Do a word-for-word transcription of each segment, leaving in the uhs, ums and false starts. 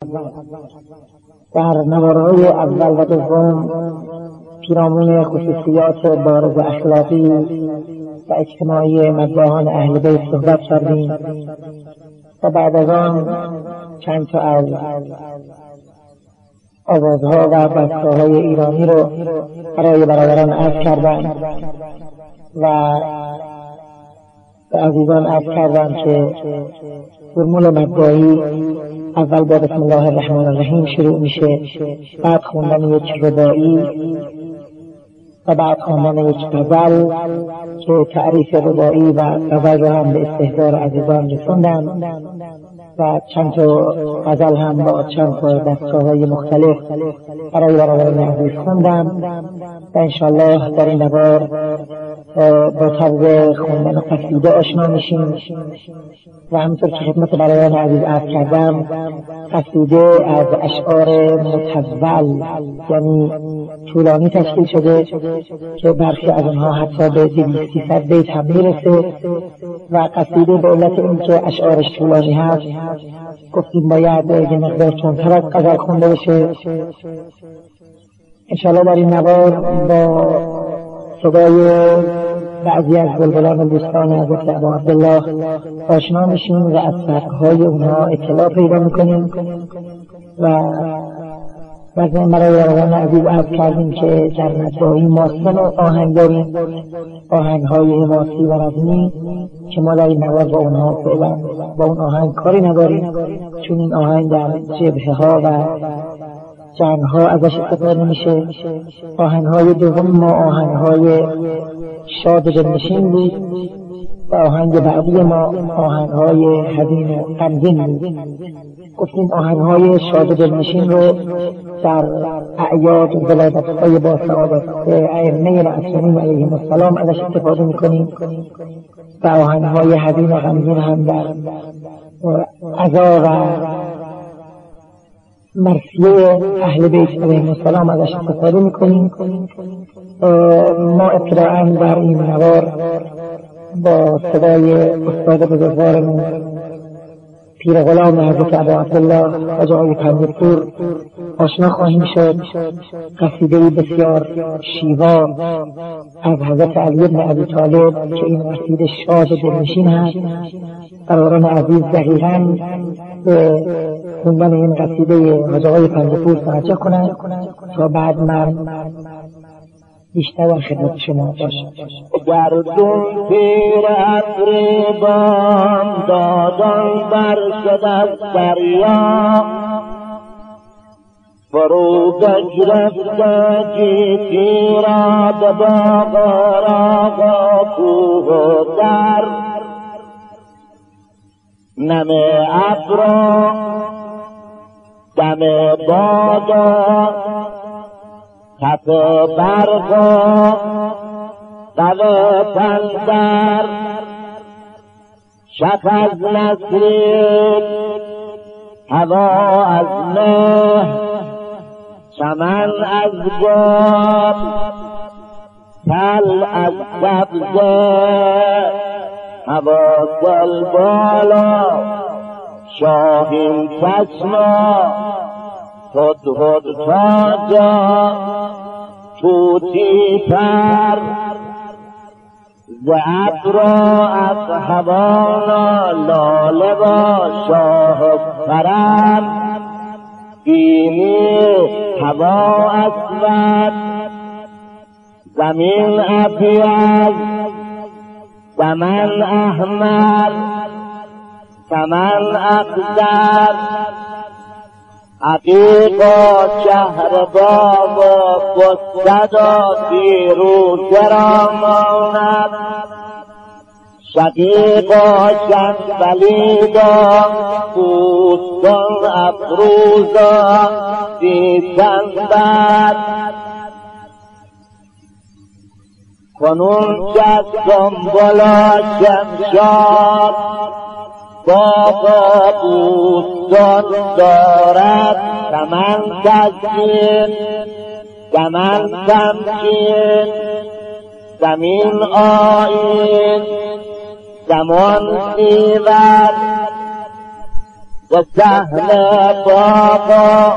در نواره‌های اول و دوم پیرامون خصوصیات بارز اخلاقی و اجتماعی مداحان اهل بیت صحبت کردیم و بعد از آن چند تا از آوازها و بسته‌های ایرانی رو برای برادران عرض کردم و به عزیزان عرض کردم که فرمول مداحی اول با بسم الله الرحمن الرحیم شروع میشه، بعد خوندن یک رباعی و بعد خواندن یک غزل که تعریف رباعی و غزل رو هم به استحضار عزیزان رسوندم و چند تا غزل هم با چند تا دستگاه‌های مختلف برای برادران عزیز خوندم و انشاءالله در این نوار با طرز خوندن قصیده آشنا میشیم و همونطور که خدمت برادران عزیز عرض کردم، قصیده از اشعار مطول یعنی طولانی تشکیل شده که برخی از اونها حتی به دویست سیصد بیت هم میرسه و قصیده به علت اینکه اشعارش طولانی هست گفتیم باید یه مقدار تندتر از غزل خونده بشه. انشاءالله در این نوار با صدای بعضی از بلبلان دوستان حضرت ابا عبدالله آشنا میشیم و از فرقهای اونها اطلاع پیدا میکنیم و بعضی برای برادران عزیز عرض کردیم که در مداحی ما سه نوع آهنگ داریم، آهنگهای حماسی و رزمی که ما در این نوار با اونها فعلا با اون آهنگ کاری نداریم، چون این آهنگ در جبهه ها و جنگ‌ها ازش استفاده میشه. آهنگ‌های دوم ما آهنگ‌های شاد دلنشین بود و آهنگ بعدی ما آهنگ‌های حزین غمگین بود. گفتیم آهنگ‌های شاد دلنشین رو در اعیاد و ولادت‌های با سعادت ائمه معصومین علیهم السلام ازش استفاده میکنیم و آهنگ‌های حزین و غمگین هم در عزا و مرثیه اهل بیت علیهم السلام ازش استفاده میکنیم. ما ابتداءً در این نوار با صدای استاد بزرگوارمون پیر غلام حضرت ابا عبدالله حاجی آقای پنجه‌پور آشنا خواهیم شد. قصیده‌ای بسیار شیوا از حضرت علی بن ابی طالب که این قصیده شاد دلنشین هست. برادران عزیز دقیقاً به خوندن این قصیده حاجی آقای پنجه‌پور توجه کنند تا بعد من بیشتر در خدمت شما باشم. گردون پیر افریبان دادان بر شد از دریا، فرو گرفته گیتی را به باغ راغ و کوه و در، نم ابر دم بادا تپ برقا قل پندر، شب از نسرین هوا از مه، چمن از گل تل از سبزه، هوا گل بالا شاهین چشما هدهد تاجا توتی پر، ز ابرا از هوانا لاله و شاه فرد، بینی هوا اسود زمین ابیض، زمن احمر سمن اخضر، عقیقا شهر باب و بستدا پیروزه را ماند، شقیقا شنبلیدا پوستان افروزا دیسنبر، کنون که دنبالا شمشاد باغ بوستان دارد، چمن تزیین چمن تمکین، زمین آیین زمان سیور، ز و سهل باقا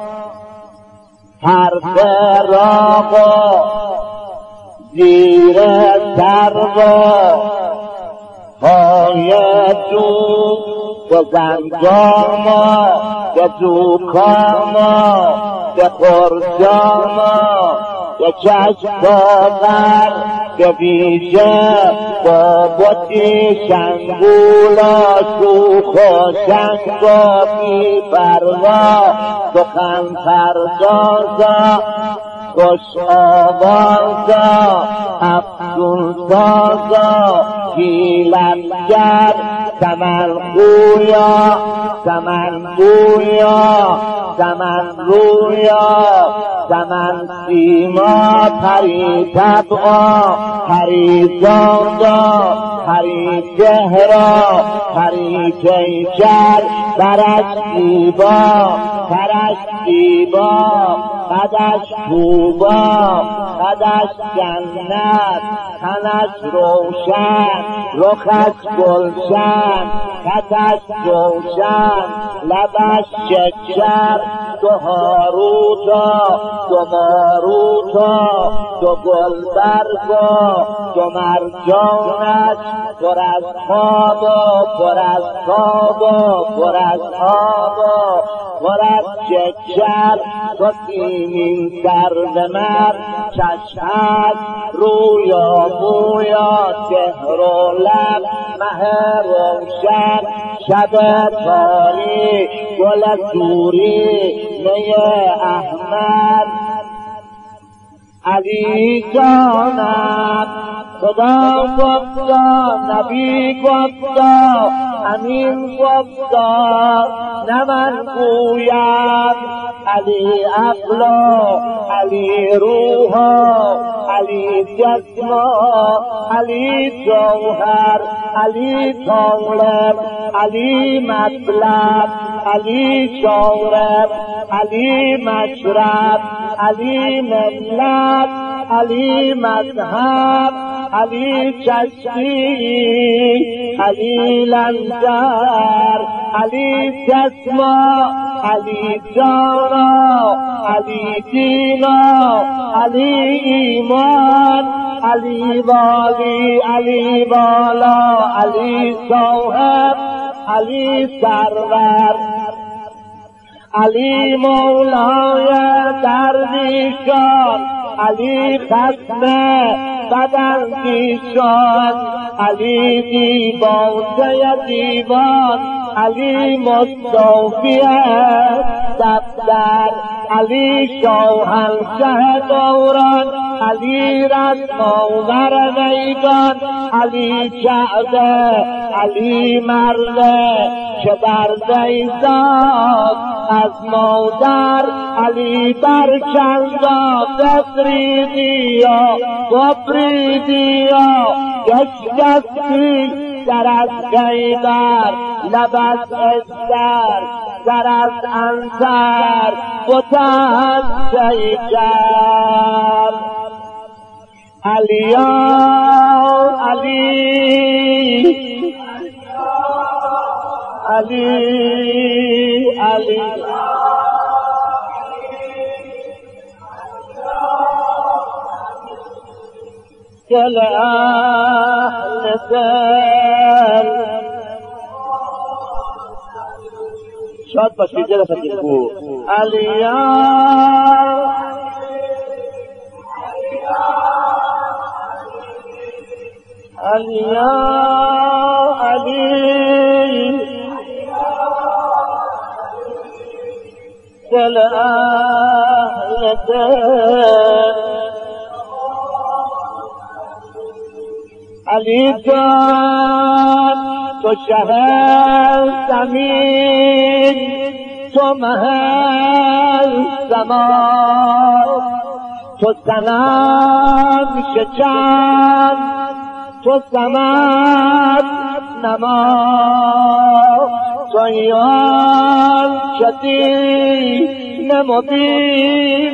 حرف راقا زیر سربا های جو و زنگاما و دوکاما و خرجاما و چشم باور و ویژه با بطی شنگولا شوخ و شنگا بی پروا سخن پردازا خوش آوازا افزون سازا حیلتگر سمن خویا سمن گویا سمن رویا سمن سیما پری طبعا پری زانگا پری چهرا پری کیچر برش دیبا برش دیبا قدش خوبا قدش جنت تنش روشن رخش گلشن خطش روشن لبش شکر دو هاروتا دو ماروتا دو گلبرگا دو مرجانش پر از خواب و پر از خواب و پر از آب و پر از شکر تو سیمین سرد مرد چشمت رویا مویا سهر و لب مه روشن شب تاری گل سوری می احمد علی جانم خدا گفتا نبی گفتا امین گفتا نه من گویم علی عقلا علی روحا علی جسما علی جوهر علی طالب علی مطلب علی شارب علی مشرب علی ملت علی مذهب علی چشمی علی لنگر علی جسما علی جانا علی دینا علی ایمان علی والی علی بالا علی صاحب علی سرور علی مولای درویشان علی خصم بداندیشان علی دیوانه دیوان علی مستوفی دفتر علی شاهنشه دوران علی رسماور میدان علی جعده علی مرده که برده زاد از مادر علی برکندا بفریدیا بفریدیا گشگستی در از غیبر لبس ازدر در از انتر بطن شیجر علی علی علی علی دل اهل دل شاد باشید دل فتیل کو علی علی علی دل اهل دل علی جان تو شهر زمین تو محل زمان تو سنم شچن تو سمت نما تو یان شدی نمبین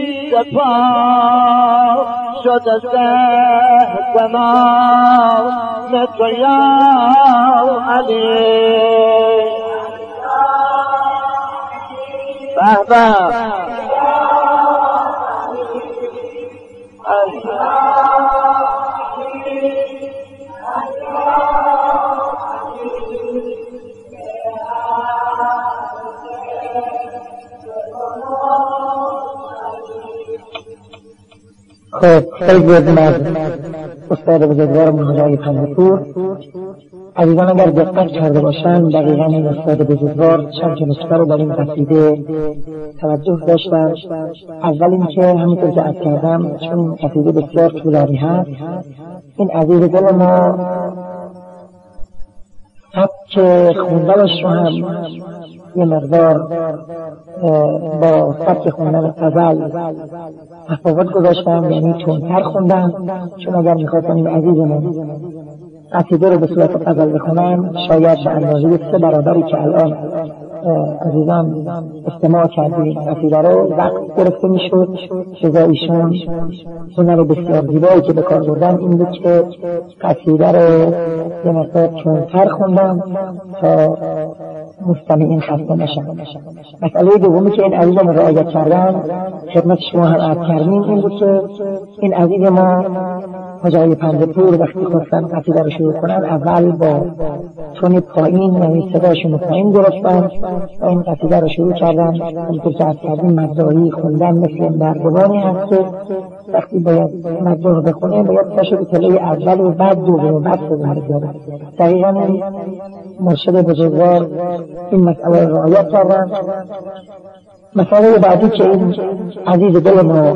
سپا شده سه ما نتو یا علی به خب خیلی زیادیم از استاد بزرگوارمون حاجی پنجه‌پور. عزیزان اگر دقت کرده باشن دقیقا این استاد بزرگوار چند تا نکته رو در این قصیده توجه داشتن. اول اینکه همونطور که عرض کردم چون قصیده بسیار طولانی هست، این عزیز دل ما سبک خوندنش رو هم یه مقدار با سبک خوندن غزل تفاوت گذاشتم، یعنی چونتر خوندم، چون اگر میخواستم این عزیزمون قصیده رو به صورت غزل بخونم شاید به اندازه سه برابری که الان عزیزان استماع کردیم قصیده رو وقت گرفته میشد. جزا ایشون هنر بسیار زیبایی که به کار بردن این بود که قصیده رو یه مقدار چونتر خوندم تا مستمعین خسته نشن. مسئله دومی که این عزیز ما رعایت کردن خدمت شما هم عرض کردیم این بود که این عزیز ما حاجی پنجه‌پور وقتی خواستن قصیده رو شروع کنن اول با تون پایین یعنی صداشون پایین گرفتن و این قصیده رو شروع کردن. همونطور که عرض کردیم مداحی خوندن مثل نردبانی هست که وقتی باید مداح بخونه باید پاشو به تله اول و بعد دوم و بعد سوم بگذاره. دقیقاً مرشد بزرگوار این مسئله رو رعایت کردن. مسئله بعدی که این عزیز دل ما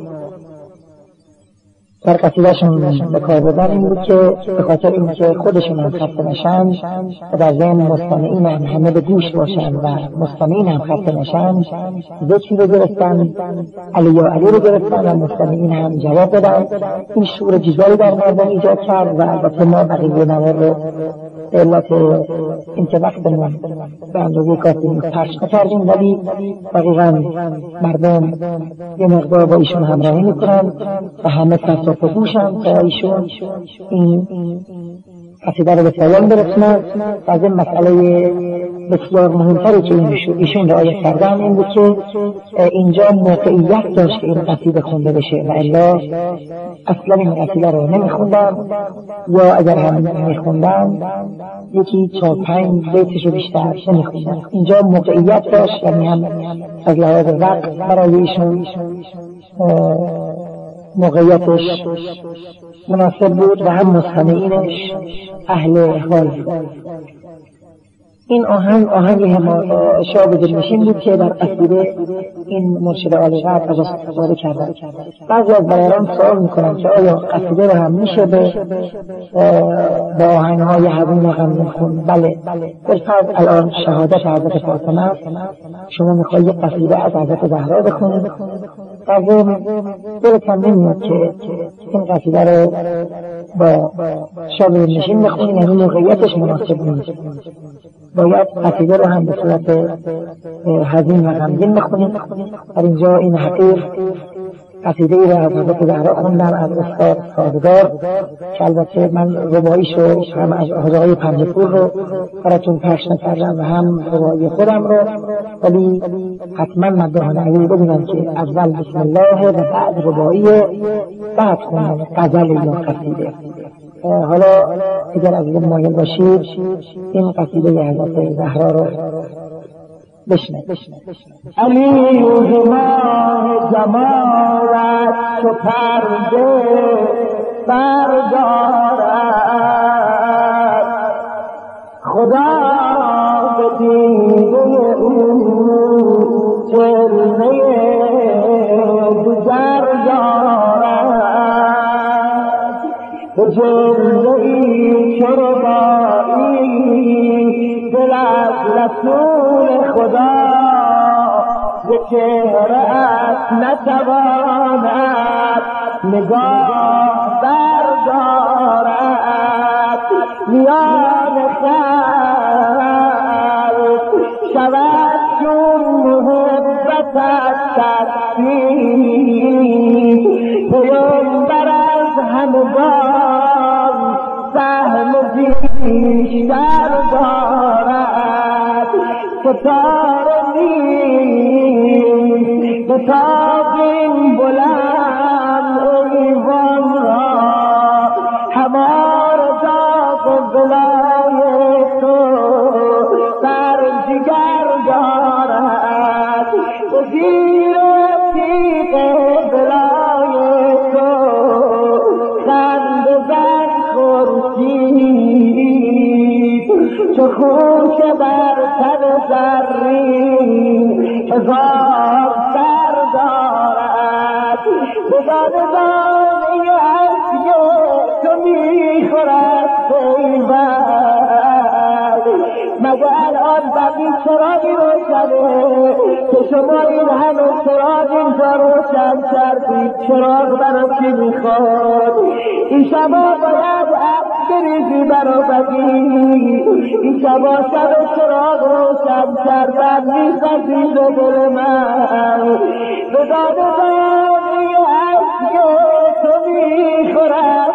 در قصیدهشون به کار بردن این بود که به خاطر این که خودشون هم خسته نشن و در ذهن مستمعین هم همه به گوش باشن و مستمعین هم خسته نشن ذکری رو گرفتن، علی یا علی رو گرفتن و مستمعین هم جواب دادن. این شور جزایی در مردم ایجاد کرد و البته ما بقیه نوار رو به علت اینکه وقتمون به اندازه کافی پخش نکردیم ولی دقیقاً مردم یه مقدار با ایشون همراهی میکنن و همه تصاف گوشن تا ایشون این قصیده رو به پایان برسونن. از این مسئله بسیار مهمتری که ایشون رعایت کردن این بود که اینجا موقعیت داشت که این قصیده خونده بشه و الا اصلا این قصیده رو نمیخوندن یا اگر هم میخوندن یکی چهار پنج بیتش رو بیشتر نمیخوندن. اینجا موقعیت داشت یعنی هم از لحاظ وقت برای ایشون موقعیتش مناسب بود و هم مستمعینش اهل حال بود. این آهنگ آهنگ شاب دلنشین بود که در قصیده این مرشد عالی قدر ازش استفاده کردن. بعضی از برادران سوال میکنن که آیا قصیده رو هم میشه به با آهنگ‌های حزین و غمگین خوند؟ بله، بالفرض الان شهادت حضرت فاطمه است، شما میخواهید یک قصیده از حضرت زهرا بخونید، در ضمن دلتان نمیاد که این قصیده رو با شاب دلنشین بخونید، یعنی موقعیتش مناسب نیست. باید قصیده رو هم به صورت حزین و غمگین بخونید. در اینجا این حقیق قصیده ای رو از حضرت زهرا خوندم از استاد سازگار که البته من رباعیش رو هم از حاجی پنجه‌پور رو براتون پخش نکردم و هم رباعی خودم رو، ولی حتما مداحان علی بدونم که اول بسم الله و بعد رباعی و بعد خوندن غزل یا قصیده. حالا اگر از این مایل باشید این قصیده حضرت زهرا رو بشنوید. علی و جمال جمالت چو پرده بردارد، خدا به دیده او جلوه گذر دارد، به جلوه ای که ربایی دل از رسول خدا به چهره‌ات نتواند نگاه بردارد، میان خلق شود چون محبتت تصویر، پیامبر از همگان سهم بیشتر دارد، ستاره نیست ستاقین بلند ایوان را همار داغ بلای تو بر جگر دارد زیر تیغ بلای تو خنده بر خورشید چو خوش بر تن زرین هزار سر دارد بزادگانی اشک تو میخورد پیوند مگه الان بقی چراغی روشنه که شما این همه چراغ اینجا روشن کردید چراغ برای کی میخواد این شبا باید عقل بریزی برای بقی این شبا شب چراغ روشن کردن میخواد دل من بزادگانی اشک تو میخورد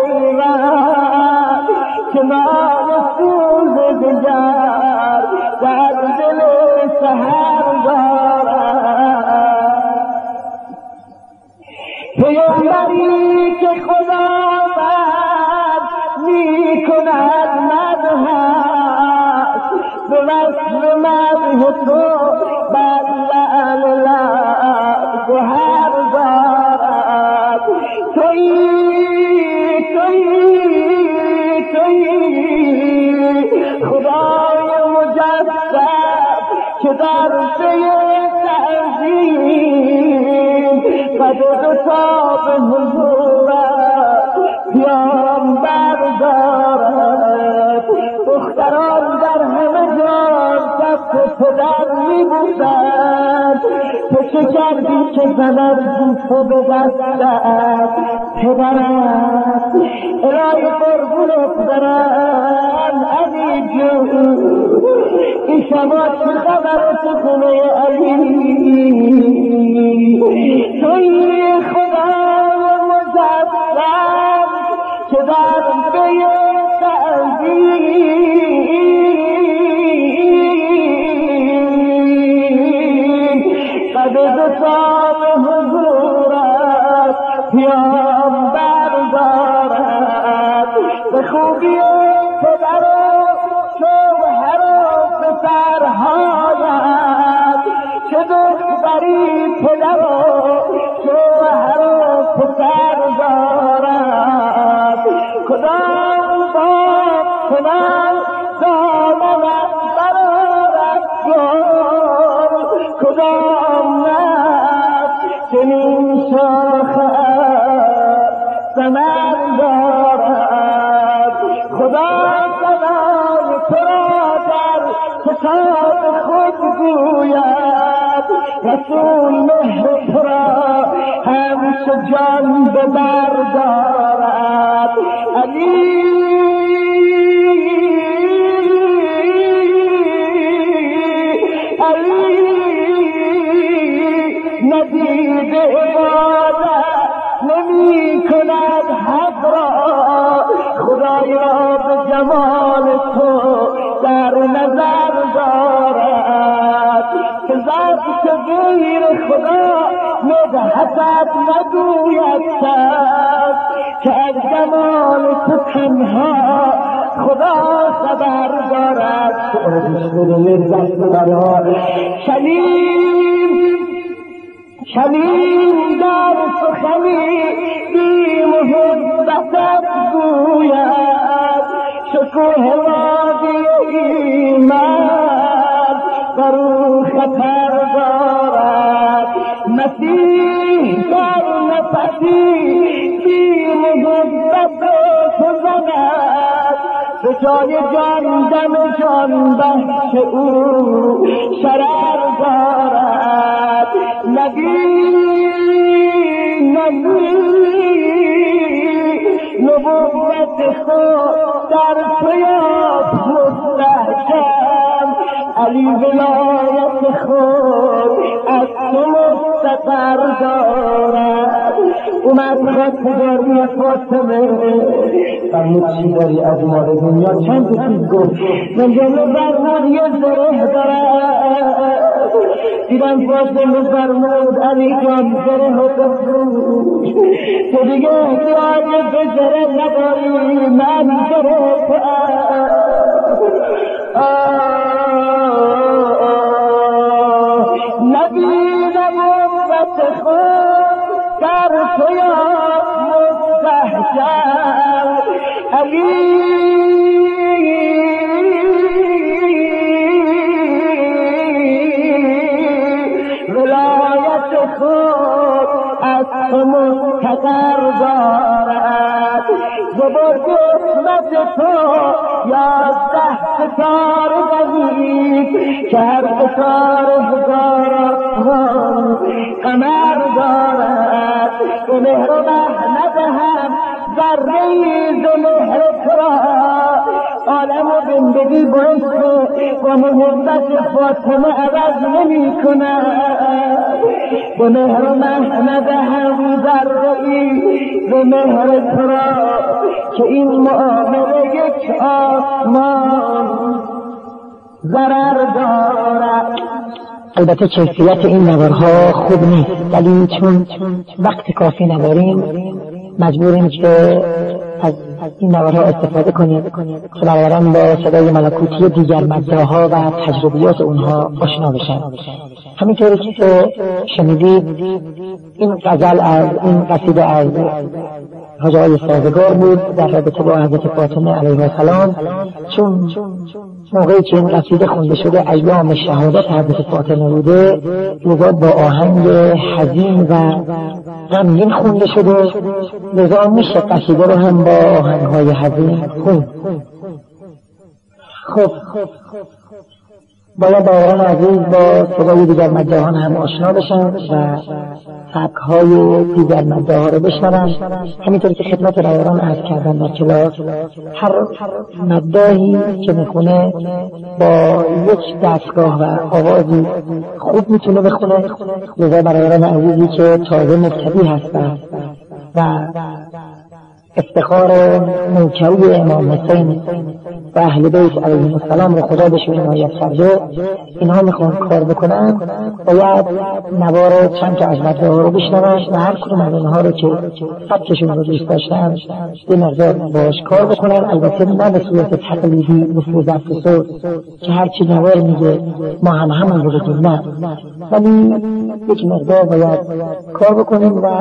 پیوند که من سوز دگر در دل سحر دارد پیامبری که خدا بد میکند مدحش به وصف مدح تو بر لعل لب گهر دارد تویی تویی تویی خدای مجسد که در پی تعظیم قد دو تاب حضورت پیامبر دارد دختران در همه جان دست پدر میبوسند تو چه کردی که زند تو به دستت پدرت الهی قربونت برم علی جون این شما چه خبر تو خونه علی توی خدا مجسد که در پی تعظیم قد دو تاب حضورت پیامبر دارد به خوبی پدر و شوهر و پسرهایت چه دختری پدر و شوهر و پسر دارد کدام باد کنم دامنت برارد گل کدام نفس چنین شاخه ثمر دارد خدا سلام تو را در کتاب خود گوید رسول مهر تو را همیشه جان به بر دارد علی علی ندید عبادت نمی کند حق را خدای را به جمال تو در نظر دارد که ذات غیر خدا مدحتت نگوید کس که از جمال تو تنها خدا خبر دارد شلیم شلیم در سخنی بی محبتت گوید شکوه وادی ایمان برو خطر دارد مسیح در نفسی بی محبت تو زند به جای جان دم جان بخش او شرر دارد نبی نبی نبوت خود در پیاب مستحکم علی ولایت خود از تو مستقر دارد اومد خواستگاری فاطمه فرمود چی داری از مال دنیا؟ چند چیز گفت. من جمله فرمود یه زره دارم. دیدم فاطمه فرمود علی جان زره و بفروش، تو دیگه احتیاج به زره نداری، من زره ندیدم امت خود در تو یا مستحجر علی ولایت خود از تو منتظر دارد. زبر قسمت تو یازده ستار غریب که هر ستار هزاران قمر دارد. به مهر و رحمت هم ذره‌ای ز مهر تو را عالم و زندگی باعث با محبت فاطمه عوض نمی کند. به مهر و رحمت هم ذره‌ای ز مهر تو را که این معامله یک آسمان ضرر دارد. البته کیفیت این نوارها خوب نیست، ولی چون وقت کافی نداریم مجبوریم که از این نوارها استفاده کنیم که برادران با صدای ملکوتی دیگر مداها و تجربیات اونها آشنا بشن. همینطوری که شنیدید این غزل از این قصیده از حاج آقای سازگار بود در رابطه با حضرت فاطمه علیه السلام، چون موقعی که این قصیده خونده شده ایام شهادت حضرت فاطمه بوده، لذا با آهنگ حزین و غمگین خونده شده، لذا میشه قصیده رو هم با آهنگ‌های حزین خوند. خب باید برادران عزیز با صدای دیگر مداحان هم آشنا بشن و سبک‌های دیگر مداحا رو بشنون. همینطوری که خدمت برادران عرض کردم در کلاس، هر مداحی که میخونه با یک دستگاه و آوازی خوب میتونه بخونه. لذا برادران عزیزی که تازه مبتدی هستن و افتخار نوکری امام حسین و اهل بیت علیهم السلام رو خدا بهشون عنایت کرده، اینها میخوان کار بکنن، باید نوار چند تا از مداحا رو بشنون و هر کدوم از اونها رو که سبکشون رو دوست داشتن یه مقدار باش کار بکنن. البته نه به صورت تقلیدی مثل ضبط صوت که هر چی نوار میگه ما هم همون رو بگیم، نه، ولی یک مقدار باید کار بکنیم و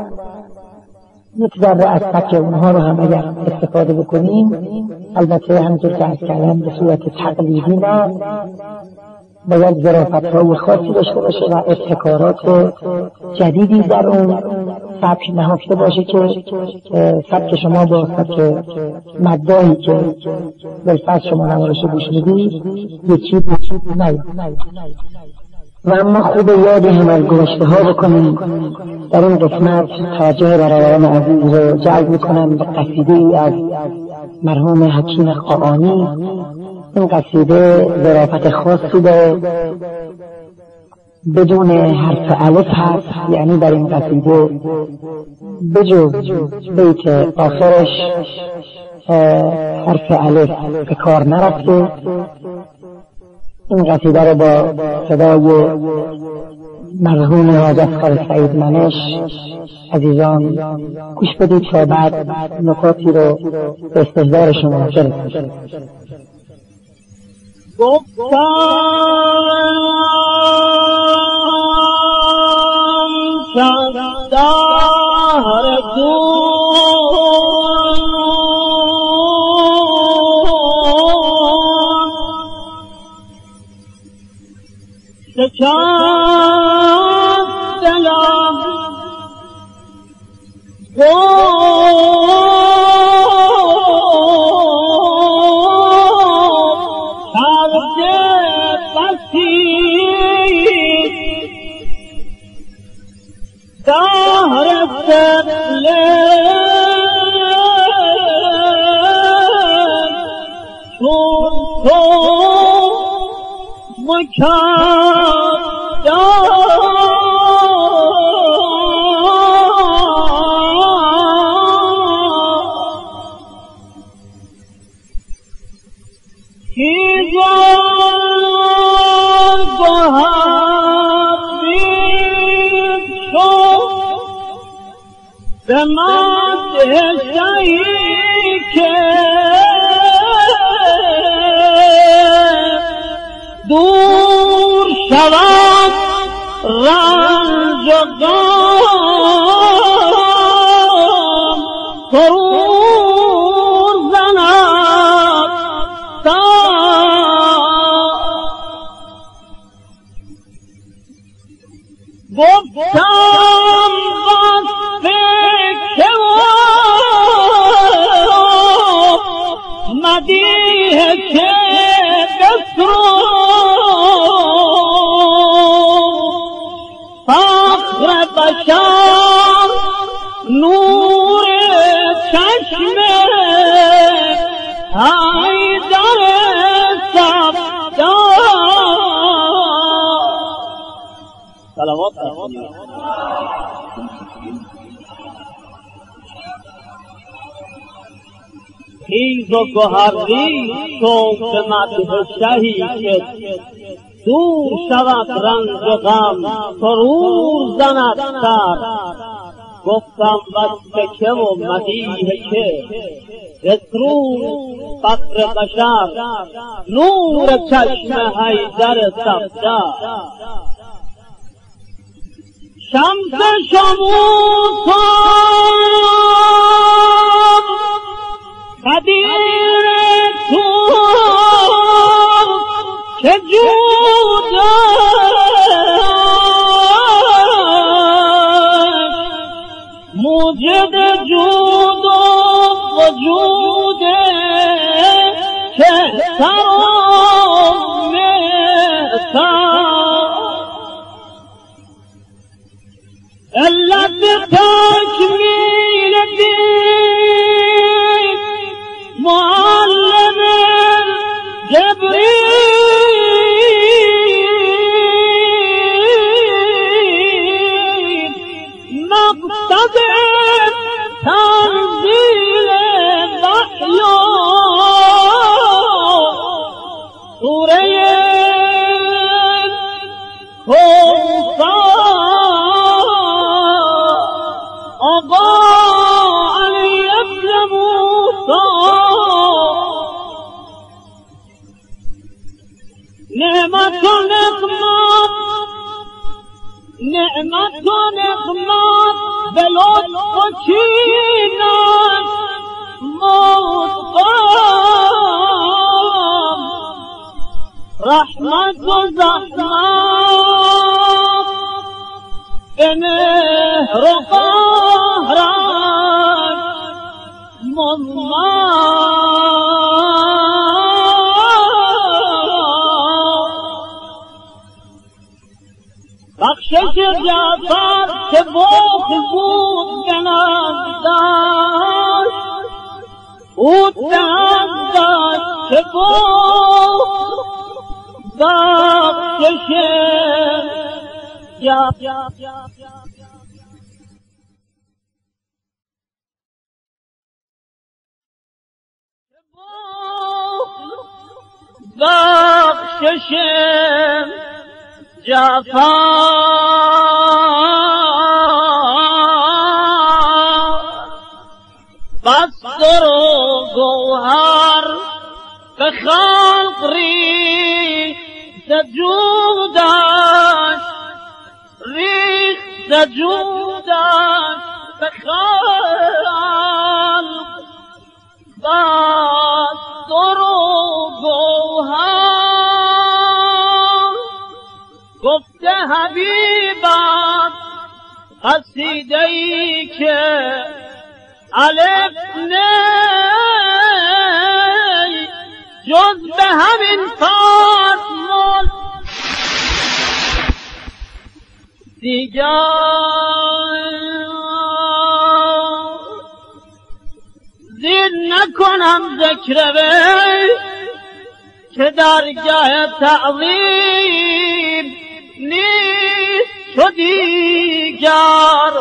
یک ذره از سبک اونها رو هم اگر استفاده بکنیم، البته همونطور که از کردم به صورت تقلیدی نه، باید ظرافت‌های خاصی داشته باشه و ابتکارات جدیدی در اون سبک نهفته باشه که سبک شما با سبک مداحی که بالفرض شما نوارش گوش میدید یکی بچید نیاد. و اما خوب یادی هم از گذشته ها بکنیم. در این قسمت توجه برادران عزیز رو جلب میکنم به قصیده ای از مرحوم حکیم قاآنی. این قصیده ظرافت خاصی داره، بدون حرف الف هست، یعنی در این قصیده بجز بیت آخرش حرف الف به کار نرفته. این قصیده رو با صدای مرحوم حاج افتخار سعید منش عزیزان گوش بدید تا بعد نکاتی رو به استحضار شما برسونم. گفتم چندار شکست دلم گفت کرده بسی دهر سبله چون تو مکان به ما دهشتایی که دور شود رنج و غم سرور زند گفتم وصف که مدیح که بسرو فخر بشر نور چشم حیدر صفدار صلوات خیز و گوهری شوق مدح شهی که دور شود رنج و غم سرور زند سر گفتم وصف که و مدیح که بسرور فخر بشر نور چشم حیدر صفدار شمس شموس قدیر تو که جودش موجد جود و وجود که سر و مهتر علت تکمیل دین معلم جبریل مقصد تنزیل وحی سوره کوثر آقا علی ابن موسی نعمت و نقمت نعمت و نقمت به لطف و چینت مدغم رحمت و زحمت به مهر و قهرت مضمن بخشش جعفر که بخ بود بنزدش او دهدش که بخ بخشش جعفر بخشش جعفر بس در و گوهر به خلق ریخت جودش ریخت جودش به خلق بس در و گوهر گفته حبیبت قصیده ای که الف نی جز به همین فرمول دیگر زیر نکنم ذکر وی که درگاه تعظیم نیست چو دیگر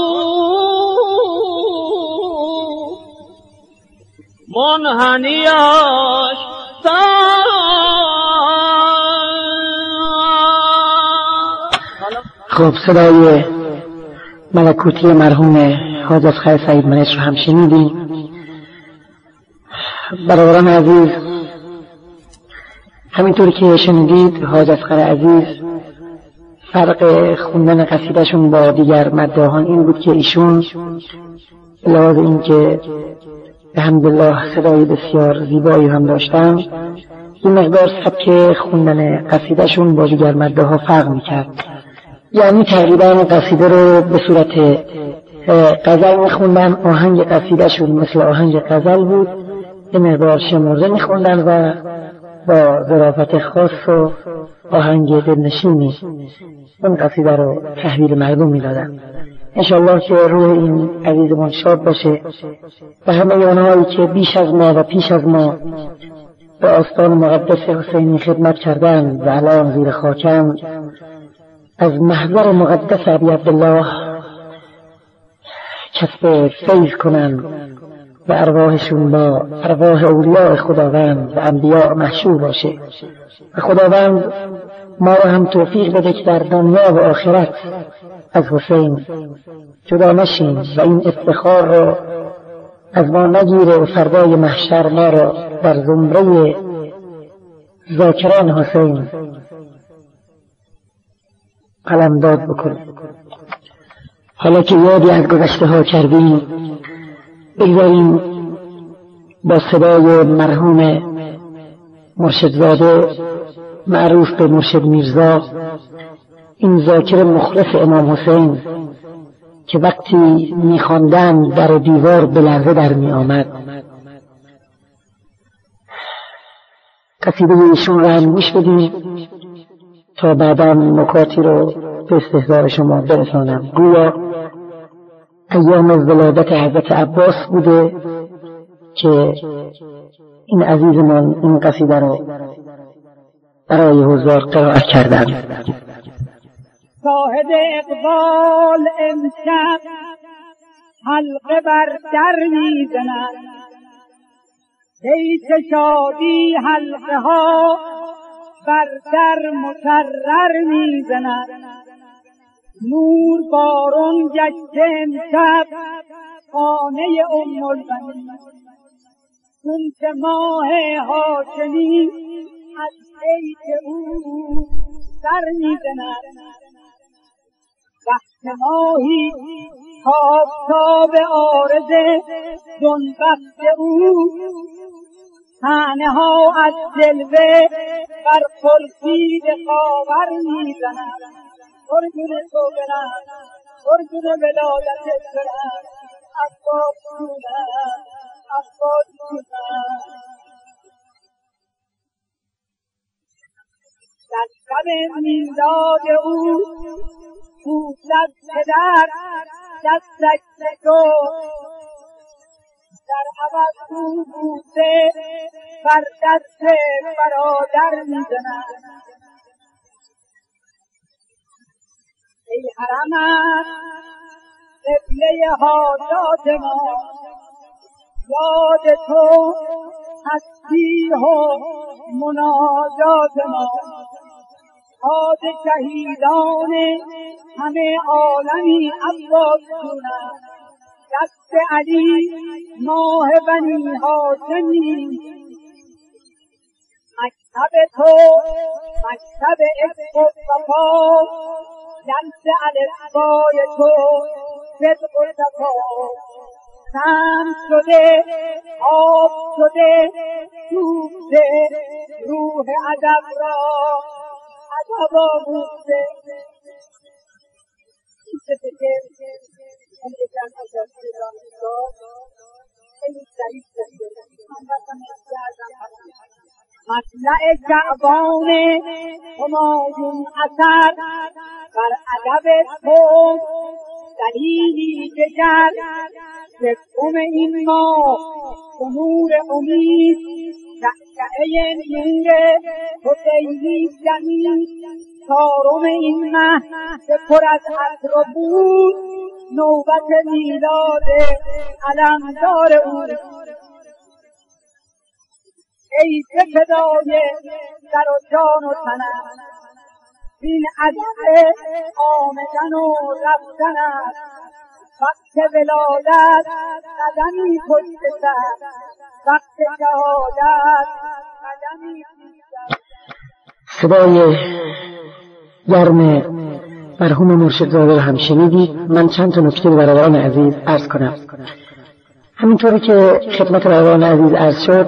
حروف منحنیاش خب صدای ملکوتی مرحوم حاج اصغر سعید منش رو هم شنیدیم. برادران عزیز، همینطور که شنیدید حاج اصغر عزیز فرق خوندن قصیدهشون با دیگر مداحان این بود که ایشون علاوه این که الحمدلله صدای بسیار زیبایی هم داشتن، این مقدار سبک خوندن قصیدهشون با دیگر مداحا فرق میکرد. یعنی تقریبا قصیده رو به صورت غزل میخوندن، آهنگ قصیدهشون مثل آهنگ غزل بود، یه مقدار شمرده میخوندن و با ظرافت خاص و آهنگ دلنشینی اون قصیده رو تحویل مردم میدادن. انشاءالله که روح این عزیزمان شاد باشه و همه اونهایی که بیش از ما و پیش از ما به آستان مقدس حسینی خدمت کردن و الان زیر خاکم، از محضر مقدس ابی عبدالله کسب فیض کنن و ارواحشون با ارواح اولیاء خداوند و انبیاء محشور باشه و خداوند ما را هم توفیق بده که در دنیا و آخرت از حسین جدا نشیم و این افتخار رو از ما نگیره و فردای محشر ما را در زمره ذاکران حسین قلمداد بکنه. حالا که یادی از گذشته ها کردیم، بگذاریم با صدای مرحوم مرشدزاده معروف به مرشد میرزا، این ذاکر مخلص امام حسین که وقتی میخواندن در دیوار به لرزه در می آمد، قصیده ایشون را هم گوش بدیم تا بعدا نکاتی رو به استحضار شما برسانم. گویا ایام ولادت حضرت عباس بوده که این عزیزمان این قصیده رو برای حضار قرائت کردن. صاحب اقبال امشب حلقه بر در میزند، حیث شادی حلقه ها بر در مکرر میزند. نور بارون گشته امشب خانه ام البنین، چون که ماه هاشمی از بیت او سر میزند. وقت ماهی تابتاب عارض جنبخت او، طعنه ها از جلوه بر خورشید خاور میزند. ارجون تو برم، ارجون ولادت برم، عباس جونم، عباس جونم. در شب میلاد او پوشد پدر دستش تو، در عوض او بوسه بر دست برادر میزند. ای حرمت قبله حاجات ما، یاد تو تسبیح و مناجات ما. تاج شهیدان همه عالمی عباس جونم، دست علی ماه بنی هاشمی. مکتب تو مکتب عشق و صفا، جلس الفبای تو صدق و صفا. سم شده آب شده سوخته روح ادب را ادب آموخته. این چه که اون یکم ازش ایرانی داد خیلی ضعیف شده. من بسم ازم مطلع شعبان همایون اثر بر ادب تو دلیلی دگر. سوم این ماه به نور امید، شعشعه نور حسینی جمید. چهارم این مه که پر از عطر و بود، نوبت میلاد علمدار او. ای که فدای سر و جان و تنم، این عدد آمدن و رفتن است. وقت ولادت قدمی پشت سر، وقت شهادت قدمی پیش. صدای گرم مرحوم مرشدزاده رو هم شنیدید. من چند تا نکته برادران عزیز عرض کنم. همینطوری که خدمت برادران عزیز عرض شد،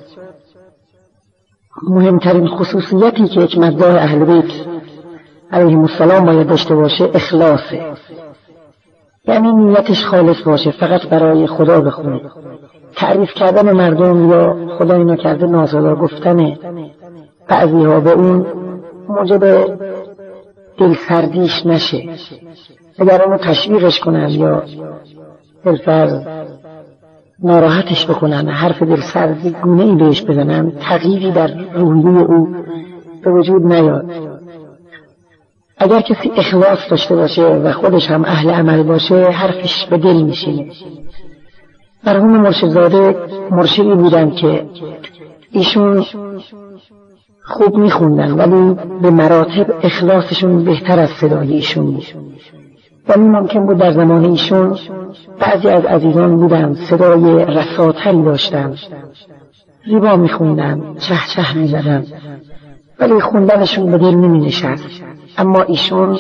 مهمترین خصوصیتی که یک مداح اهل بیت علیهم السلام باید داشته باشه اخلاصه. یعنی نیتش خالص باشه، فقط برای خدا بخونه. تعریف کردن مردم یا خدا اینا کرده ناسزا گفتن بعضی ها به اون موجب دلسردیش نشه. اگر اونو تشویقش کنن یا دلسرد ناراحتش بکنن، حرف دلسردی گونه ای بهش بزنن، تغییری در روحیه او به وجود نیاد. اگر کسی اخلاص داشته باشه و خودش هم اهل عمل باشه، حرفش به دل میشینه. مرحوم مرشدزاده مرشدی بودن که ایشون خوب میخوندن ولی به مراتب اخلاصشون بهتر از صدای ایشون بود. ولی ممکن بود در زمان ایشون بعضی از عزیزان بودن صدای رساتری داشتن، زیبا میخوندن، چه چه میزدن، ولی خوندنشون به دل نمینشست. اما ایشون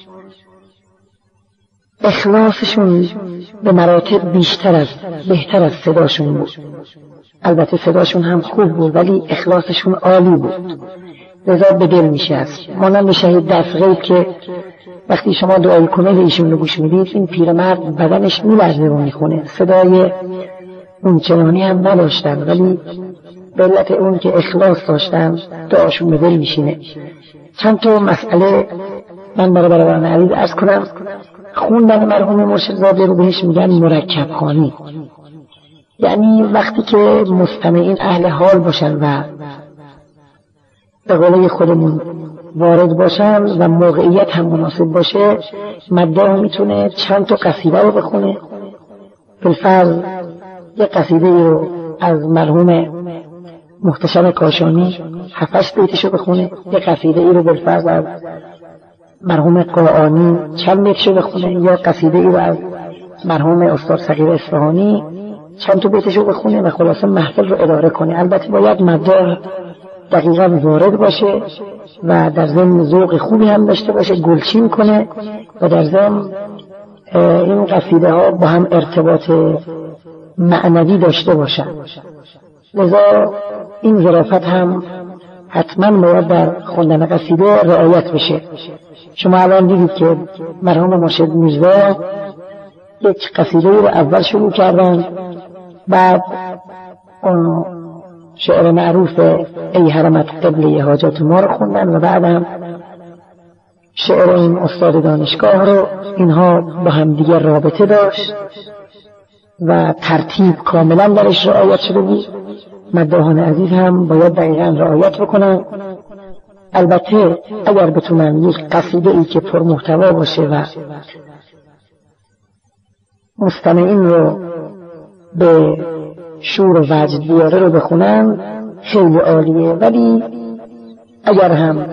اخلاصشون به مراتب بیشتر از بهتر از صداشون بود. البته صداشون هم خوب بود ولی اخلاصشون عالی بود، لذا به دل میشست. مانند شهید دستغیب که وقتی شما دعای کمیل ایشون رو گوش میدید، این پیرمرد بدنش میلرزه و میخونه. صدای اون چنانی هم نداشتن ولی به علت اون که اخلاص داشتن دعاشون به دل میشینه. چند تا مسئله من برای برادران عزیز عرض کنم. خوندن مرحوم مرشدزاده رو بهش میگن مرکب خوانی. یعنی وقتی که مستمعین اهل حال باشن و به قول خودمون وارد باشن و موقعیت هم مناسب باشه، مداح میتونه چند تا قصیده رو بخونه. بالفرض یک قصیده رو از مرحوم محتشم کاشانی هفتش بیتشو بخونه، یک قصیده ای رو بالفرض از مرحوم قرآنی چند بیتشو بخونه، یا قصیده ای رو از مرحوم استاد صغیر اصفهانی چند تا بیتشو بخونه و خلاصه محفل رو اداره کنه. البته باید مداح دقیقا وارد باشه و در ضمن ذوق خوبی هم داشته باشه، گلچین کنه و در ضمن این قصیده ها با هم ارتباط معنوی داشته باشن. لذا این ظرافت هم حتما باید در خوندن قصیده رعایت بشه. شما الان دیدید که مرحوم مرشد میرزا یک قصیده رو اول شروع کردن، بعد اون شعر معروف ای حرمت قبله حاجات ما رو خوندن و بعد هم شعر این استاد دانشگاه رو. اینها با هم دیگر رابطه داشت و ترتیب کاملا درش رعایت شده بود. مداحان عزیز هم باید دقیقا رعایت بکنن. البته اگر بتونن یک قصیده ای که پر محتوا باشه و مستمعین رو به شور و وجد بیاره رو بخونن خیلی عالیه. ولی اگر هم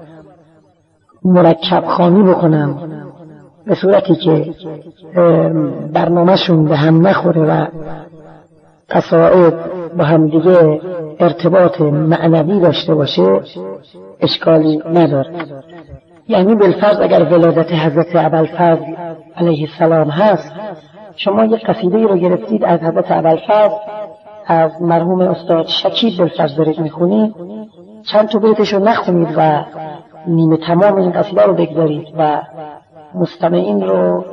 مرکب خوانی بکنن به صورتی که برنامهشون به هم نخوره و قصائد با هم دیگه ارتباط معنوی داشته باشه، اشکالی نداره. یعنی بالفرض اگر ولادت حضرت ابوالفضل علیه السلام هست، شما یک قصیده رو گرفتید از حضرت ابوالفضل، از مرحوم استاد شکیب بالفرض دارید میخونید، چند تا بیتش رو نخونید و نیمه تمام این قصیده رو بگذارید و مستمعین رو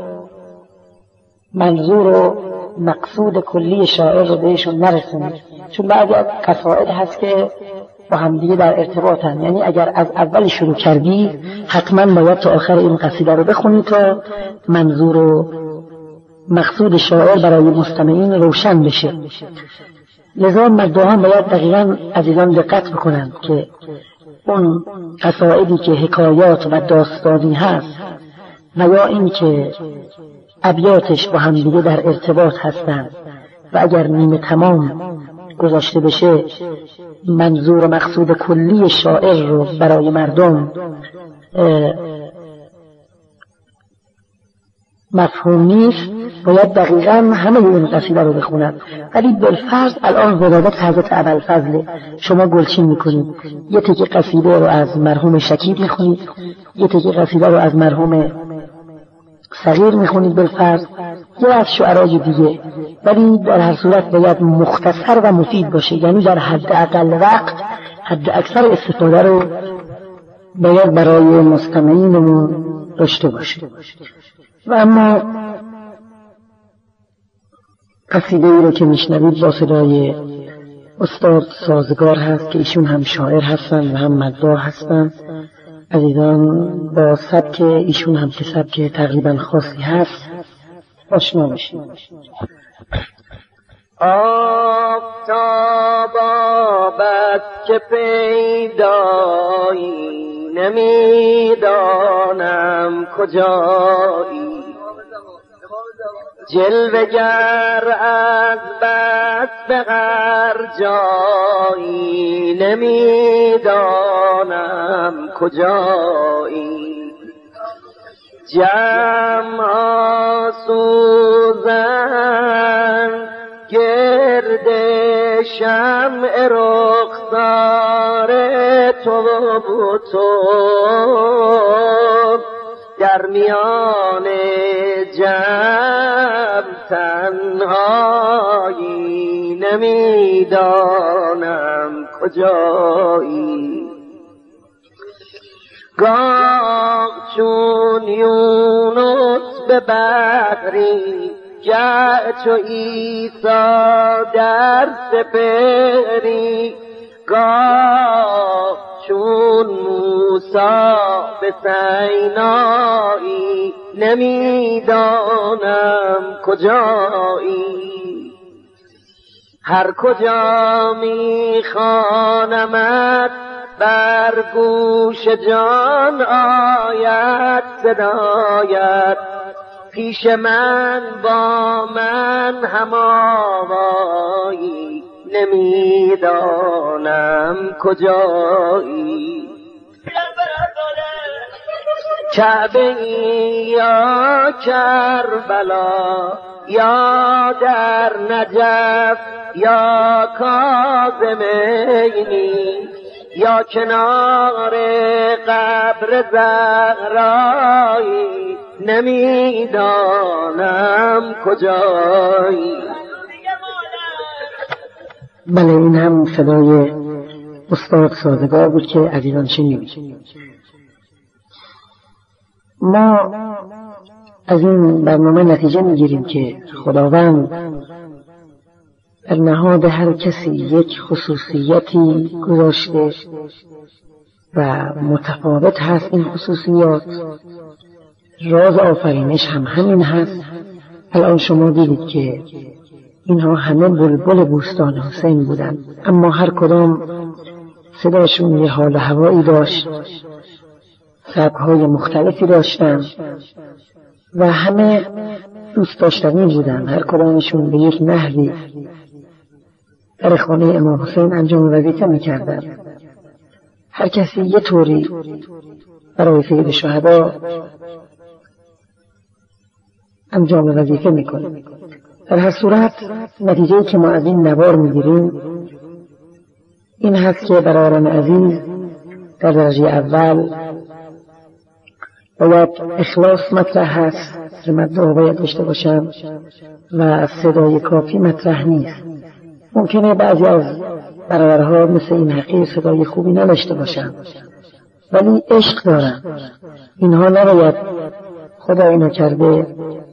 منظور و مقصود کلی شاعر رو بهشون نرسونید. چون بعضی از قصائد هست که با هم دیگه در ارتباطن. یعنی اگر از اول شروع کردی حتما باید تا آخر این قصیده رو بخونید تا منظور و مقصود شاعر برای مستمعین روشن بشه. لذا مداحان باید دقیقا عزیزان دقت بکنن که اون قصائدی که حکایات و داستانی هست و یا این که ابیاتش با هم دیگه در ارتباط هستن و اگر نیمه تمام گذاشته بشه منظور و مقصود کلی شاعر رو برای مردم مفهوم نیست، باید دقیقاً همه این قصیده رو بخونند. ولی بالفرض الان ولادت حضرت ابوالفضل شما گلچین میکنید، یه تیکه قصیده رو از مرحوم شکیب میخونید، یه تیکه قصیده رو از مرحوم صغیر میخونید بالفرض، یا از شعرای دیگه، ولی در هر صورت باید مختصر و مفید باشه، یعنی در حد اقل وقت حد اکثر استفاده رو باید برای مستمعینمون داشته باشه. و اما قصیده ای رو که میشنوید با صدای استاد سازگار هست که ایشون هم شاعر هستن و هم مداح هستن. عزیزان با سبک ایشون هم که سبک تقریبا خاصی هست آشنا بشید. آفتابت که پیدایی نمیدانم کجایی، جلوگر از بس به غر جایی نمیدانم کجایی، جمع سوزن گرد شمع رخسار تو و تو، در میان جمع تنهایی نمیدانم کجایی، گاه چون یونس به بحری گه چو عیسی در سپهری، گاه چون موسی به سینایی نمیدانم کجایی، هر کجا میخوانمت بر گوش جان آید صدایت، پیش من با من هم آوایی نمیدانم کجایی، کعبه یا کربلا یا در نجف یا کاظمینی، یا کنار قبر زهرایی نمیدانم کجایی. بله، این هم صدای استاد سازگار بود که عزیزان شنیدید. ما از این برنامه نتیجه میگیریم که خداوند در نهاد هر کسی یک خصوصیتی گذاشته و متفاوت هست این خصوصیات. راز آفرینش هم همین هست. الان شما دیدید که اینها همه بلبل بوستان حسین بودن، اما هر کدام صداشون یه حال هوایی داشت، سبک‌های مختلفی داشتن و همه دوست داشتنی بودن. هر کدامشون به یک نحوی در خانه امام حسین انجام وظیفه میکردن. هر کسی یه طوری برای سید شهدا انجام وظیفه میکنه. در هر صورت نتیجه‌ای که ما از این نوار میگیریم این هست که برادران عزیز در درجه اول باید اخلاص مطرح هست، مدعا باید داشته باشن و صدای کافی مطرح نیست. ممکنه بعضی از برادرها مثل این حقیر صدای خوبی نداشته باشن ولی عشق دارن. اینها نباید خدا اینو کرده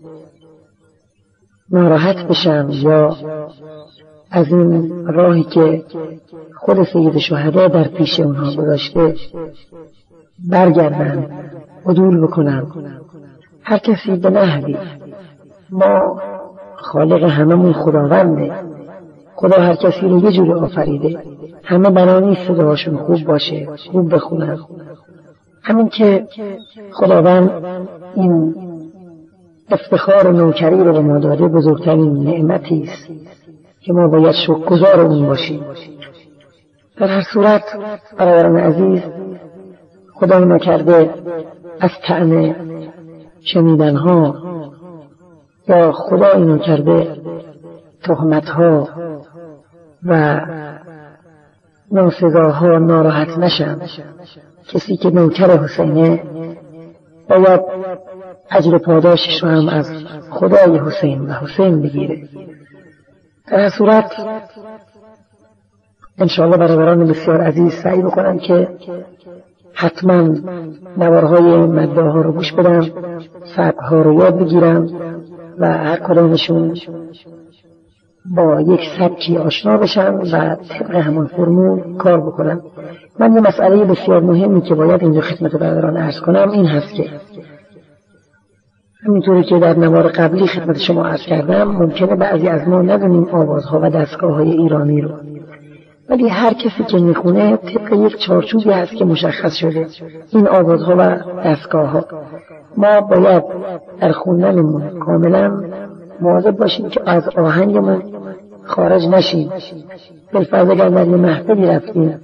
ناراحت بشن یا از این راهی که خود سید شهدا در پیش اونها گذاشته برگردن، عدول بکنن. هر کسی به نحوی. ما خالق هممون خداونده. خدا هر کسی رو یه جوری آفریده. همه بنا نیست صداشون خوب باشه، خوب بخونن. همین که خداوند این افتخار نوکری رو به ما داده بزرگترین نعمتی است که ما باید شکرگزار اون باشیم. در هر صورت برادران عزیز، خدا نکرده از طعم شنیدنها یا خدا اینو کرده تهمت‌ها و ناسزاها ناراحت نشن. کسی که نوکر حسینه باید اجر پاداشش رو هم از خدای حسین و حسین بگیره. در هر صورت انشاءالله برادران بسیار عزیز سعی بکنن که حتما نوارهای مداح ها رو گوش بدن، سبک‌ها رو یاد بگیرن و هر کدامشون با یک سبکی آشنا بشن و طبق همون فرمول کار بکنن. من یه مسئله بسیار مهمی که باید اینجا خدمت برادران عرض کنم این هست که همینطوری که در نوار قبلی خدمت شما عرض کردم، ممکنه بعضی از ما ندونیم آوازها و دستگاه‌های ایرانی رو، ولی هر کسی که میخونه طبق یک چارچوبی هست که مشخص شده این آوازها و دستگاه‌ها. ما باید در خوندنمون کاملا مواظب باشیم که از آهنگمون خارج نشیم. بالفرض اگر در یه محفلی رفتیم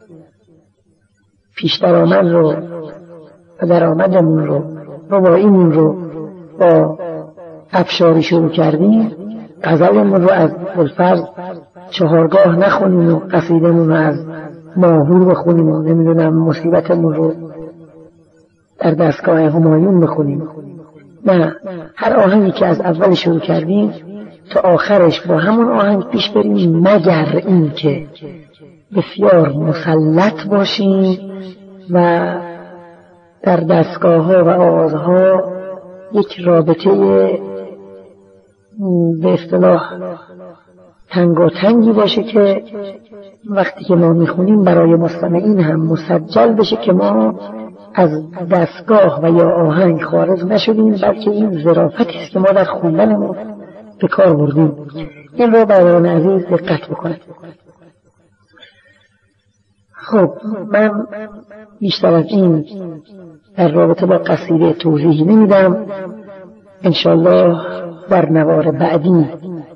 پیش درآمد رو و درآمدمون رو رباعیمون رو با افشاری شروع کردیم، غزلمون رو از بالفرض چهارگاه نخونیم و قصیدمون رو از ماهور بخونیم و نمیدونم مصیبتمون رو در دستگاه همایون بخونیم. نه، هر آهنگی که از اول شروع کردیم تا آخرش با همون آهنگ پیش بریم، مگر این که بسیار مسلط باشیم و در دستگاه ها و آوازها یک رابطه به اصطلاح تنگاتنگی باشه که وقتی که ما میخونیم برای مستمعین هم مسجل بشه که ما از دستگاه و یا آهنگ خارج نشدیم، بلکه این ظرافتی است که ما در خوندنمون به کار بردیم. این رو برادران عزیز دقت بکنید. خب من بیشتر از این در رابطه با قصیده توضیحی نمیدم. انشالله در نوار بعدی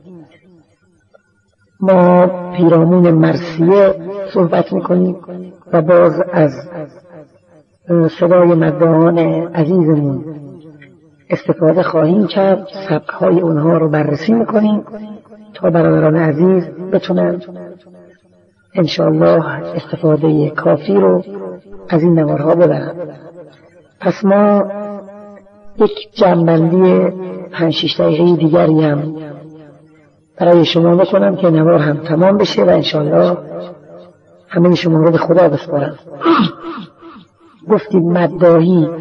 ما پیرامون مرثیه صحبت میکنیم و باز از صدای مداحان عزیزمون استفاده خواهیم کرد، سبک‌های اونها رو بررسی میکنیم تا برادران عزیز بتونن انشاءالله استفاده کافی رو از این نوارها ببرن. پس ما یک جمع‌بندی پنج شش دقیقه دیگری هم برای شما بکنم که نوار هم تمام بشه و انشاءالله همه شما رو به خدا بسپارم. گفتیم مداحی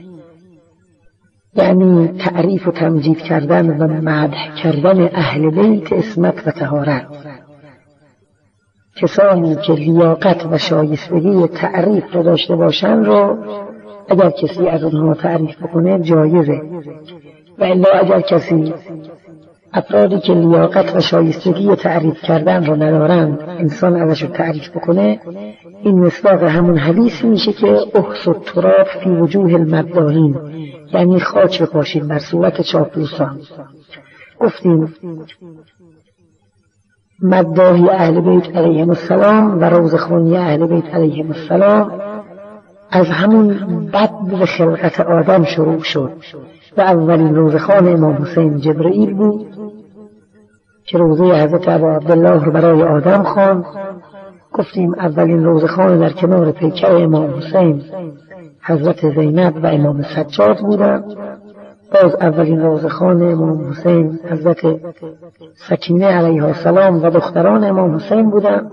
یعنی تعریف و تمجید کردن و مدح کردن اهل بیت عصمت و طهارت. کسانی که لیاقت و شایستگی تعریف رو داشته باشن رو اگر کسی از اونها تعریف بکنه جایزه، و الا اگر کسی افرادی که لیاقت و شایستگی تعریف کردن رو ندارن انسان ازش تعریف بکنه، این مصداق همون حدیث میشه که احس التراب فی وجوه المداحین، یعنی خاک بپاشید بر صورت چاپلوسان. گفتیم مداحی اهل بیت علیهم السلام و روزخوانی اهل بیت علیهم السلام از همون بدء خلقت آدم شروع شد و اولین روزخوان امام حسین جبرئیل بود که روزه حضرت ابا عبدالله رو برای آدم خواند. گفتیم اولین روزخوان در کنار پیکر امام حسین حضرت زینب و امام سجاد بودند. باز اولین روزخوان امام حسین حضرت سکینه علیها السلام و دختران امام حسین بودند.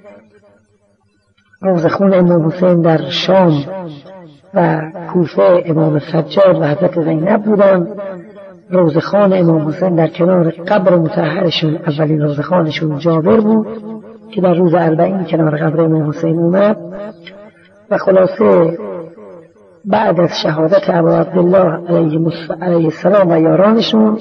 روزخوان امام حسین در شام و کوفه امام سجاد و حضرت زینب بودند. روزخوان امام حسین در کنار قبر مطهرشون اولین روزخوانشون جابر بود که در روز اربعین کنار قبر امام حسین اومد. و خلاصه بعد از شهادت ابا عبدالله علیه السلام و یارانشون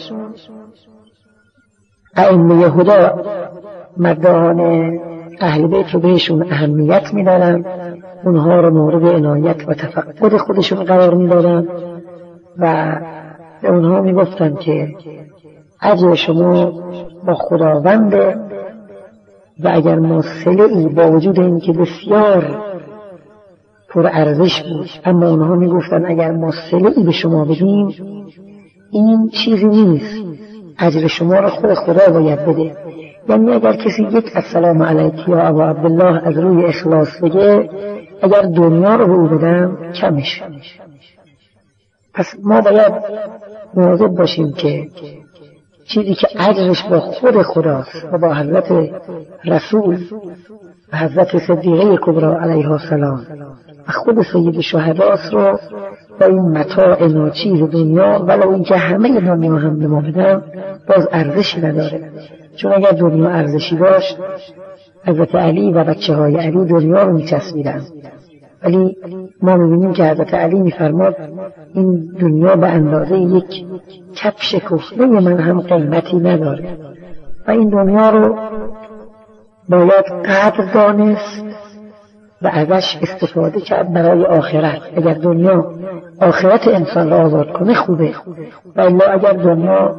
ائمه هدی مداحان اهل بیت رو بهشون اهمیت میدادن، اونها رو مورد عنایت و تفقد خودشون قرار میدادن و به اونها میگفتن که اجر شما با خداونده و اگر ما صله‌ای با وجود این که بسیار پر ارزش بود، اما اونها میگفتن اگر ما صله‌ای به شما بدیم این چیزی نیست، اجر شما رو خود خدا باید بده. یعنی اگر کسی یک السلام علیک یا ابا عبدالله از روی اخلاص بگه، اگر دنیا رو به او بدم کمش. پس ما باید مواظب باشیم که چیزی که اجرش با خود خداست و با حضرت رسول و حضرت صدیقه کبری علیها السلام و خود سید شهداست رو با این متاع ناچیز دنیا، ولو این که همه دنیا هم به ما بدن، باز ارزشی نداره. چون اگر دنیا ارزشی داشت، حضرت علی و بچه های علی دنیا رو میچسبیدن، ولی ما میبینیم که حضرت علی میفرماد این دنیا به اندازه یک کفش کهنه من هم قیمتی نداره و این دنیا رو باید قدر دانست و ازش استفاده کرد برای آخرت. اگر دنیا آخرت انسان را آزاد کنه خوبه، و الا اگر دنیا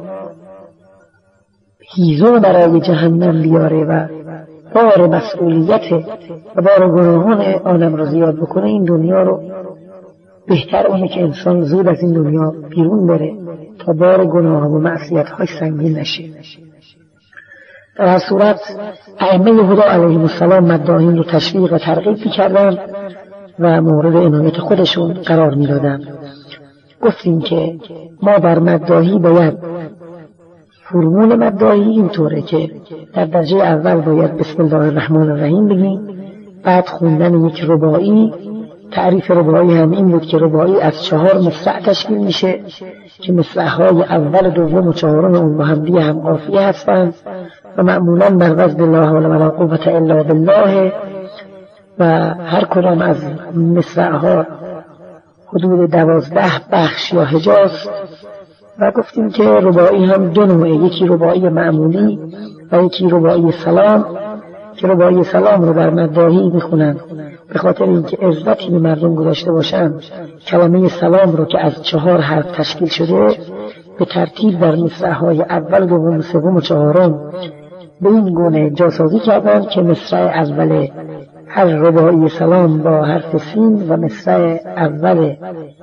هیزم برای جهنم بیاره و بار مسئولیت و بار گناهان آدم را زیاد بکنه، این دنیا رو بهتر اونه که انسان زود از این دنیا بیرون بره تا بار گناه و معصیت های سنگین نشه. در هر صورت ائمه هدا علیهم السلام مداحین رو تشویق و ترغیب می‌کردند و مورد عنایت خودشون قرار می‌دادند. گفتیم که ما در مداحی باید فرمول مداحی اینطوره که در درجه اول باید بسم الله الرحمن الرحیم بگیم، بعد خوندن یک رباعی. تعریف رباعی هم این بود که رباعی از چهار مصرع تشکیل میشه که مصرع‌های اول، دوم و چهارم اون با هم دیگه هم قافیه هستند و معمولاً بر وزن لا حول ولا قوة الا بالله، و هر کدام از مصرع‌ها حدود دوازده بخش یا حجاز. و گفتیم که رباعی هم دو نوعه، یکی رباعی معمولی و یکی رباعی سلام، که رباعی سلام رو در مداحی میخونن به خاطر اینکه عزتی به مردم گذاشته باشن. کلمه سلام رو که از چهار حرف تشکیل شده به ترتیب در مصرع‌های اول، دوم، سوم و چهارم به این گونه جاسازی کردن که مصرع اول هر رباعی سلام با حرف سین و مصرع اول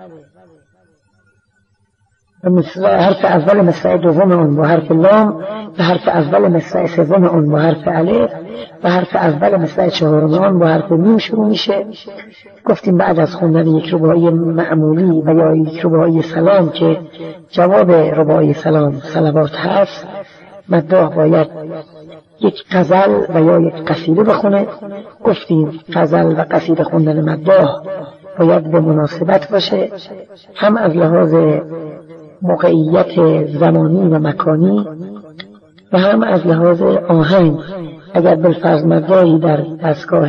و مصرع حرف اول مصرع دوم اون با حرف لام و حرف اول مصرع سوم اون با حرف الف و حرف اول مصرع چهارم اون با حرف میم شروع میشه. گفتیم بعد از خوندن یک رباعی معمولی و یا یک رباعی سلام که جواب رباعی سلام صلوات هست، مداح باید یک غزل و یا یک قصیده بخونه. گفتیم غزل و قصیده خوندن مداح باید به مناسبت باشه، هم از لحاظ موقعیت زمانی و مکانی و هم از لحاظ آهنگ. اگر بالفرض مداحی در دستگاه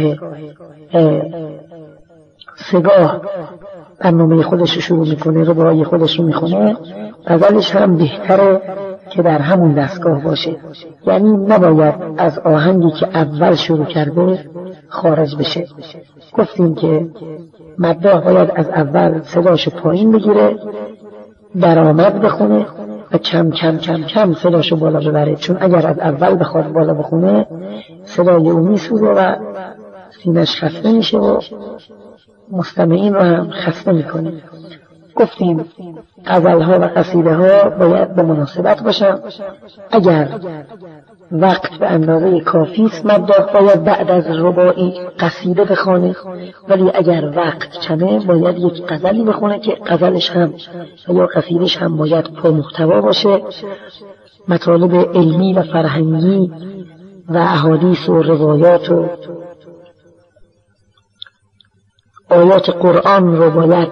سگاه برنامه خودش رو شروع میکنه، رباعی خودش رو میخونه، غزلش هم بهتره که در همون دستگاه باشه، یعنی نباید از آهنگی که اول شروع کرده خارج بشه. گفتیم که مداح باید از اول صداش پایین بگیره، درآمد بخونه و کم کم کم کم صداشو بالا ببره، چون اگر از اول بخواد بالا بخونه صدای او میسوزه و سینش خسته میشه و مستمعین رو هم خسته میکنه. گفتیم غزل‌ها و قصیده‌ها باید به مناسبت باشن. اگر وقت به اندازه کافی است، مداح باید بعد از رباعی قصیده بخونه، ولی اگر وقت کمه باید یک غزلی بخونه که غزلش هم یا قصیدش هم باید پرمحتوا باشه، مطالب علمی و فرهنگی و احادیث و روایات و آیات قرآن رو باید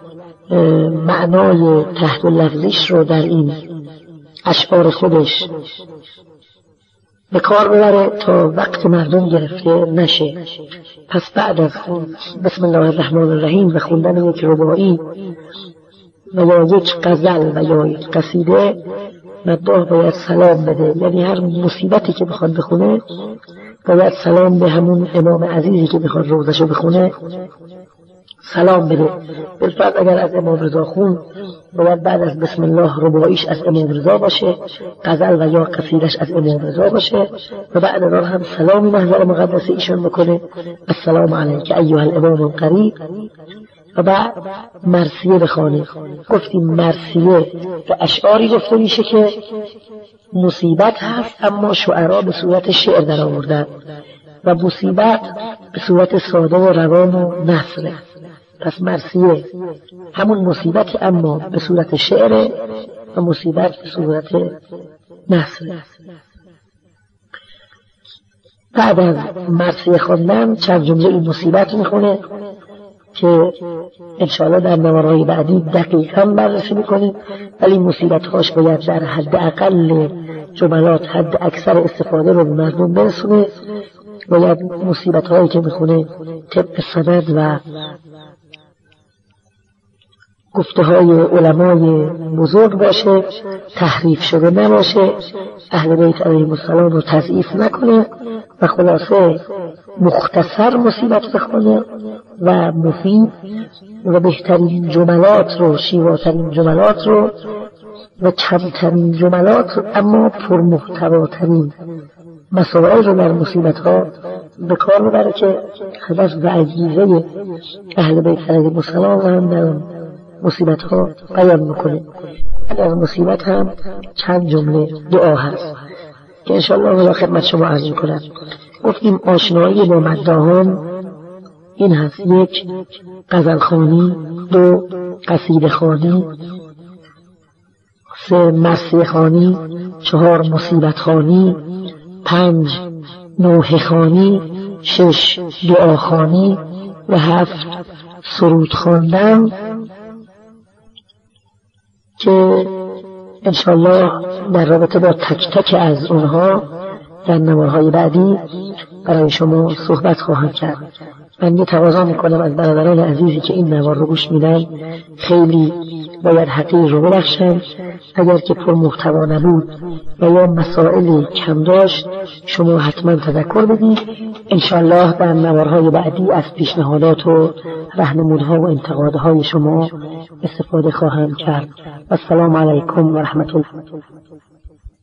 معنای تحت لفظیش رو در این اشعار خودش به کار ببره تا وقت مردم گرفته نشه. پس بعد از بسم الله الرحمن الرحیم و خوندن یک رباعی و یا یک غزل و یا یک قصیده، مداح باید سلام بده. یعنی هر مصیبتی که بخواد بخونه باید سلام به همون امام عزیزی که بخواد روزشو بخونه سلام بده. بالفرض اگر از امام رضا خون باید بعد از بسم الله رباعیش از امام رضا باشه، غزل و یا قصیدش از امام رضا باشه و بعد از آن هم سلامی محضر مقدس ایشان بکنه، السلام علیک ایها الامام القریب، و بعد مرثیه بخوانه. گفتیم مرثیه و اشعاری گفته میشه که مصیبت هست اما شعرا به صورت شعر در آوردن و مصیبت به صورت ساده و روان و نثره. پس مرثیه همون مصیبت اما به صورت شعر و مصیبت به صورت نثره. بعد از مرثیه خواندن چند جمله این مصیبت میخونه که انشاءالله در نوارهای بعدی دقیقاً بررسی میکنیم، ولی مصیبت هاش باید در حد اقل جملات حد اکثر استفاده رو به مردم برسونه. باید مصیبت هایی که میخونه طبق سند و گفته های علمای بزرگ باشه، تحریف شده نباشه، اهل بیت علیهم السلام رو تضعیف نکنه و خلاصه مختصر مصیبت بخونه و مفید و بهترین جملات رو، شیواترین جملات رو و کمترین جملات رو اما پرمحتواترین مسائل رو در مصیبت ها به کار ببره که هدف و انگیزه اهل بیت علیهم السلام هم در مصیبت ها بیان میکنه. در مصیبت هم چند جمله دعا هست که انشاءالله را خدمت شما عرض میکنم. گفتیم آشنایی با مداحان این هست: یک، غزل خوانی، دو، قصیده خوانی، سه، مرثیه خوانی، چهار، مصیبت خوانی، پنج، نوحه خوانی، شش، دعا خوانی و هفت، سرود خواندن که انشاءالله در رابطه با تک تک از اونها در نوارهای بعدی برای شما صحبت خواهم کرد. من یه تقاضا میکنم از برادران عزیزی که این نوار رو گوش میدن خیلی باید حقیر رو ببخشن. اگر که پر محتوا نبود و یا مسائلی کم داشت شما حتما تذکر بدید. انشاءالله در نوارهای بعدی از پیشنهادات و راهنمودها و انتقادهای شما استفاده خواهم کرد. السلام علیکم و رحمت الله.